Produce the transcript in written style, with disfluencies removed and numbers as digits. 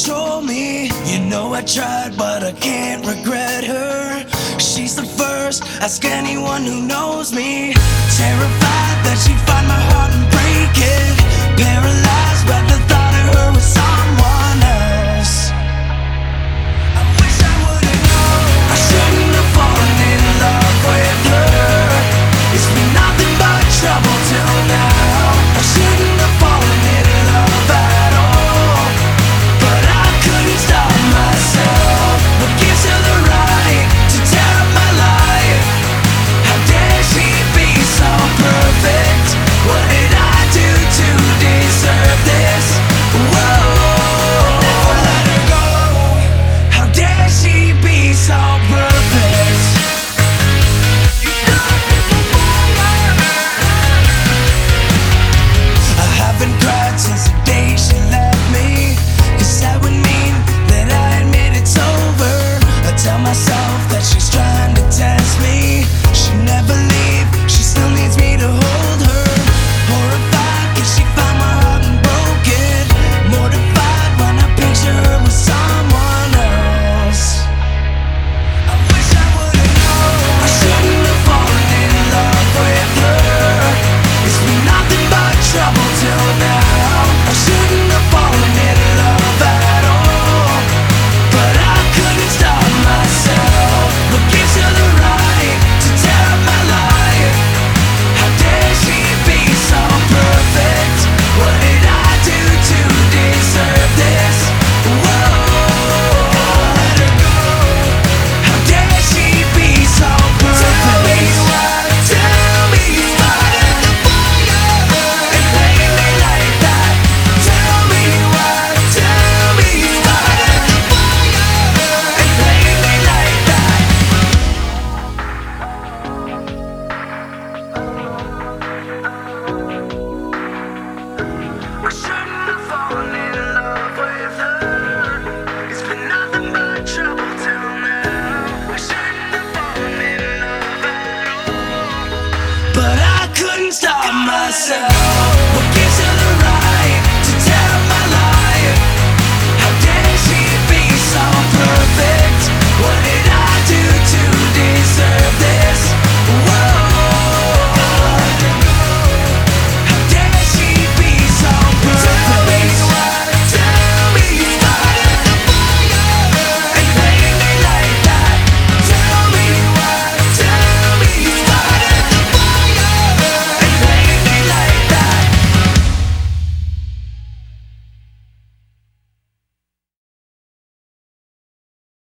control me. You know I tried, but I can't regret her. She's the first, ask anyone who knows me. Terrified that she'd find my heart and break it. Paralyzed by the thought of her with someone else. I wish I would've known. I shouldn't have fallen in love with her. It's been nothing but trouble till now. I shouldn't have fallen in love at all, but I couldn't stop myself. What gives her the right to tear up my life? How dare she be so perfect? What did I do to deserve this? Whoa, never let her go. How dare she be so perfect? I haven't cried since the day she left me, 'cause that would mean that I admit it's over. I tell myself that she's trying to test me. She'll never leave, she still needs me to hold her. Horrified 'cause she found my heart and broke it. Mortified when I picture her with someone else. I wish I would've known. I shouldn't have fallen in love with her. It's been nothing but trouble till now. I shouldn't have fallen in love at all, but I couldn't stop myself. What gives her the right to tear up my life? How dare she be so perfect? What did I do to deserve this? Whoa, let her go. How dare she be so perfect? Tell me why, tell me why. And play me like that. Tell me why, tell me why. And play me like that. I shouldn't have fallen in love with her. It's been nothing but trouble till now. I shouldn't have fallen in love at all, but I couldn't stop myself.